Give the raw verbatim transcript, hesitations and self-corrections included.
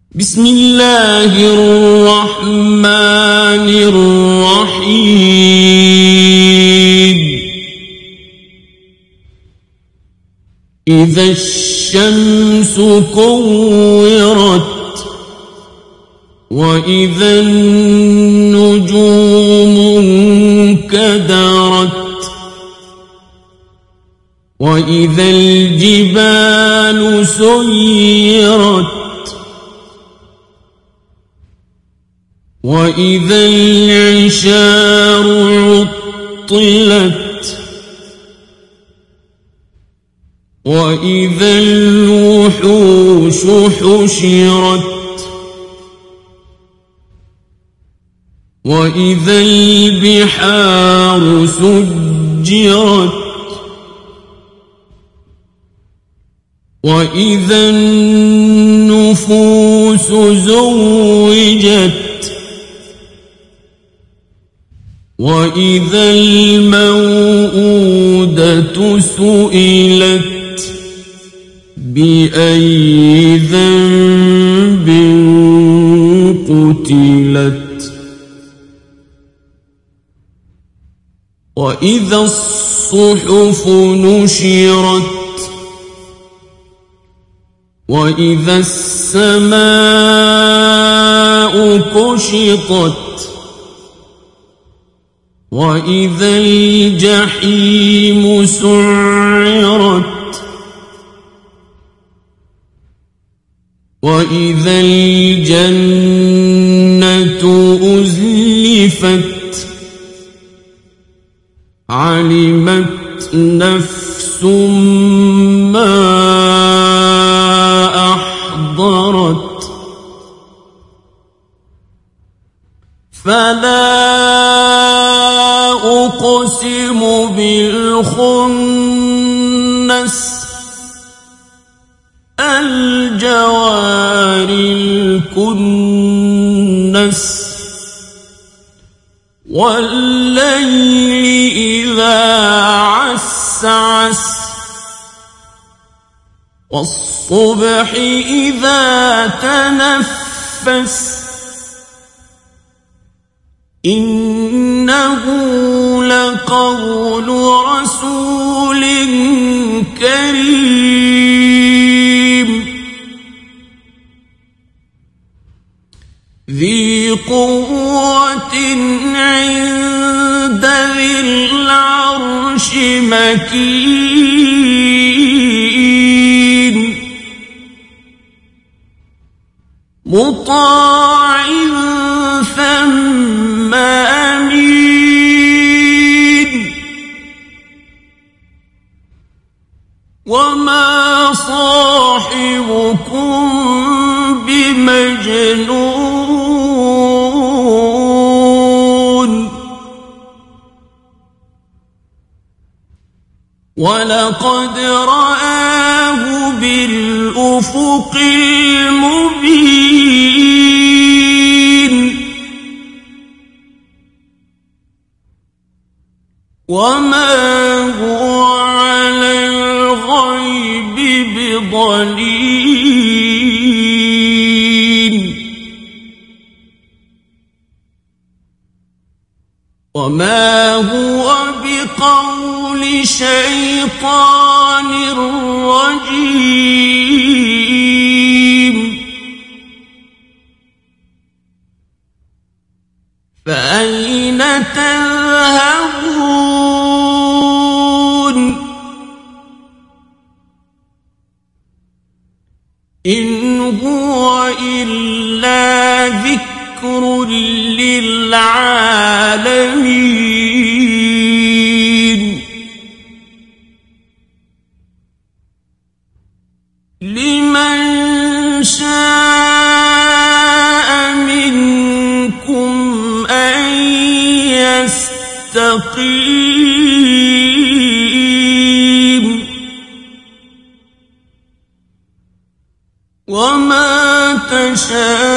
بسم الله الرحمن الرحيم إذا الشمس كورت وإذا النجوم انكدرت وإذا الجبال سيرت وإذا العشار عطلت وإذا الوحوش حشرت وإذا البحار سجرت وإذا النفوس زوجت وإذا الموءودة سئلت بأي ذنب قتلت وإذا الصحف نشرت وإذا السماء كشطت وإذا الجحيم سعرت وإذا الجنة أزلفت علمت نفس ما أحضرت فلا أقسم بالخنس الجوار الكنس والليل إذا عسعس والصبح إذا تنفس إنه لقول رسول كريم ذي قوة عند ذي العرش مكين مطاع ثم أمين وما صاحبكم بمجنون ولقد رآه بالأفق المبين وما هو على الغيب بضنين وما هو بقول شيطان رجيم فأين تذهبون إن هو إلا ذكر للعالمين لمن شاء منكم أن يستقيم وما تشاءون